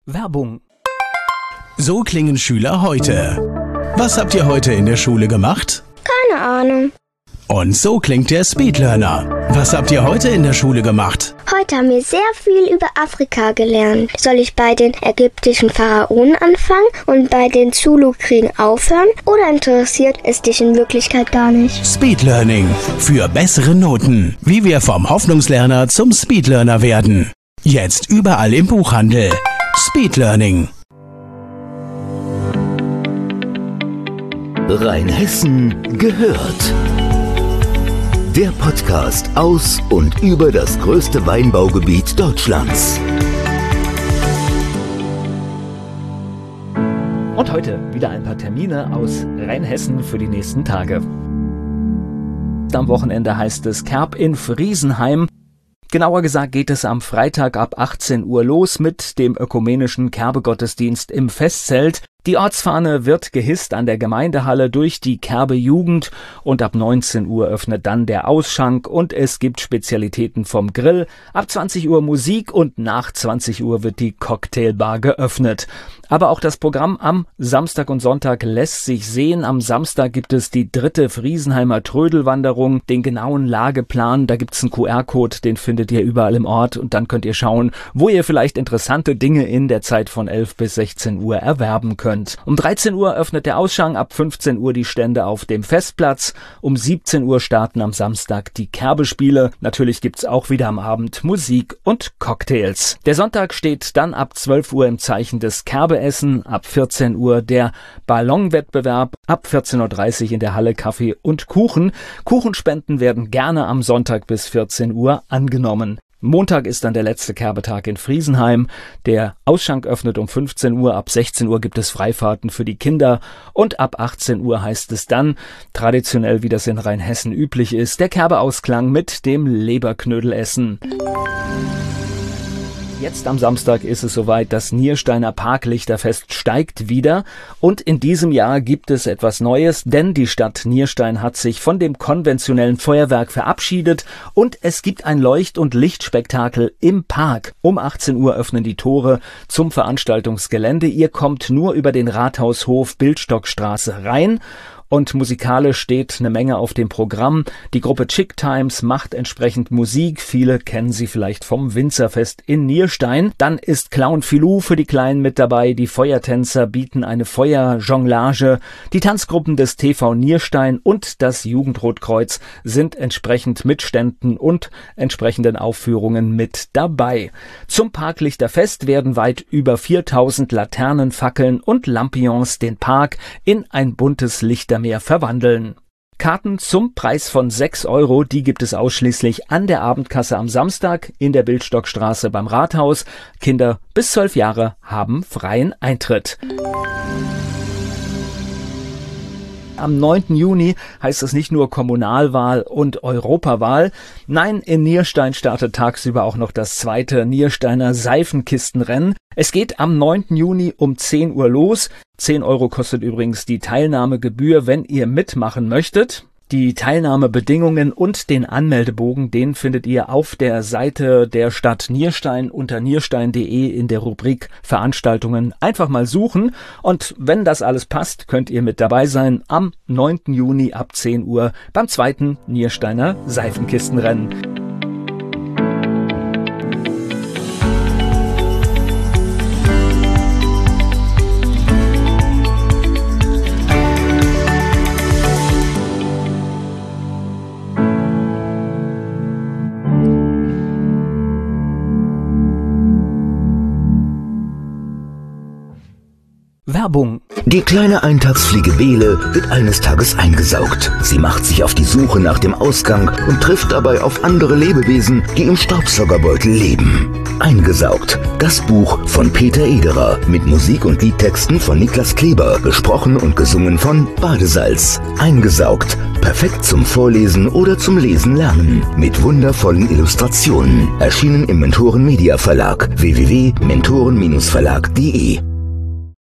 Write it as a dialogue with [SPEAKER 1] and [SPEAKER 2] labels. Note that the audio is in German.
[SPEAKER 1] Werbung.
[SPEAKER 2] So klingen Schüler heute. Was habt ihr heute in der Schule gemacht?
[SPEAKER 3] Keine Ahnung.
[SPEAKER 2] Und so klingt der Speedlearner. Was habt ihr heute in der Schule gemacht?
[SPEAKER 3] Heute haben wir sehr viel über Afrika gelernt. Soll ich bei den ägyptischen Pharaonen anfangen und bei den Zulu-Kriegen aufhören? Oder interessiert es dich in Wirklichkeit gar nicht?
[SPEAKER 2] Speedlearning. Für bessere Noten. Wie wir vom Hoffnungslerner zum Speedlearner werden. Jetzt überall im Buchhandel. Speedlearning.
[SPEAKER 4] Rheinhessen gehört. Der Podcast aus und über das größte Weinbaugebiet Deutschlands.
[SPEAKER 1] Und heute wieder ein paar Termine aus Rheinhessen für die nächsten Tage. Am Wochenende heißt es Kerb in Friesenheim. Genauer gesagt geht es am Freitag ab 18 Uhr los mit dem ökumenischen Kerbegottesdienst im Festzelt. Die Ortsfahne wird gehisst an der Gemeindehalle durch die Kerbe-Jugend und ab 19 Uhr öffnet dann der Ausschank und es gibt Spezialitäten vom Grill. Ab 20 Uhr Musik und nach 20 Uhr wird die Cocktailbar geöffnet. Aber auch das Programm am Samstag und Sonntag lässt sich sehen. Am Samstag gibt es die 3. Friesenheimer Trödelwanderung, den genauen Lageplan. Da gibt's einen QR-Code, den findet ihr überall im Ort und dann könnt ihr schauen, wo ihr vielleicht interessante Dinge in der Zeit von 11 bis 16 Uhr erwerben könnt. Um 13 Uhr öffnet der Ausschank, ab 15 Uhr die Stände auf dem Festplatz. Um 17 Uhr starten am Samstag die Kerbespiele. Natürlich gibt's auch wieder am Abend Musik und Cocktails. Der Sonntag steht dann ab 12 Uhr im Zeichen des Kerbeessen. Ab 14 Uhr der Ballonwettbewerb. Ab 14.30 Uhr in der Halle Kaffee und Kuchen. Kuchenspenden werden gerne am Sonntag bis 14 Uhr angenommen. Montag ist dann der letzte Kerbetag in Friesenheim. Der Ausschank öffnet um 15 Uhr, ab 16 Uhr gibt es Freifahrten für die Kinder und ab 18 Uhr heißt es dann, traditionell wie das in Rheinhessen üblich ist, der Kerbeausklang mit dem Leberknödelessen. Jetzt am Samstag ist es soweit, das Niersteiner Parklichterfest steigt wieder und in diesem Jahr gibt es etwas Neues, denn die Stadt Nierstein hat sich von dem konventionellen Feuerwerk verabschiedet und es gibt ein Leucht- und Lichtspektakel im Park. Um 18 Uhr öffnen die Tore zum Veranstaltungsgelände. Ihr kommt nur über den Rathaushof Bildstockstraße rein. Und musikalisch steht eine Menge auf dem Programm. Die Gruppe Chick Times macht entsprechend Musik. Viele kennen sie vielleicht vom Winzerfest in Nierstein. Dann ist Clown Filou für die Kleinen mit dabei. Die Feuertänzer bieten eine Feuerjonglage. Die Tanzgruppen des TV Nierstein und das Jugendrotkreuz sind entsprechend mit Ständen und entsprechenden Aufführungen mit dabei. Zum Parklichterfest werden weit über 4000 Laternen, Fackeln und Lampions den Park in ein buntes Lichtermeer verwandeln. Karten zum Preis von 6 Euro, die gibt es ausschließlich an der Abendkasse am Samstag in der Bildstockstraße beim Rathaus. Kinder bis 12 Jahre haben freien Eintritt. Am 9. Juni heißt es nicht nur Kommunalwahl und Europawahl. Nein, in Nierstein startet tagsüber auch noch das 2. Niersteiner Seifenkistenrennen. Es geht am 9. Juni um 10 Uhr los. 10 Euro kostet übrigens die Teilnahmegebühr, wenn ihr mitmachen möchtet. Die Teilnahmebedingungen und den Anmeldebogen, den findet ihr auf der Seite der Stadt Nierstein unter nierstein.de in der Rubrik Veranstaltungen. Einfach mal suchen und wenn das alles passt, könnt ihr mit dabei sein am 9. Juni ab 10 Uhr beim 2. Niersteiner Seifenkistenrennen. Werbung.
[SPEAKER 4] Die kleine Eintagsfliege Bele wird eines Tages eingesaugt. Sie macht sich auf die Suche nach dem Ausgang und trifft dabei auf andere Lebewesen, die im Staubsaugerbeutel leben. Eingesaugt. Das Buch von Peter Ederer mit Musik und Liedtexten von Niklas Kleber, gesprochen und gesungen von Badesalz. Eingesaugt. Perfekt zum Vorlesen oder zum Lesen lernen. Mit wundervollen Illustrationen. Erschienen im Mentoren Media Verlag. www.mentoren-verlag.de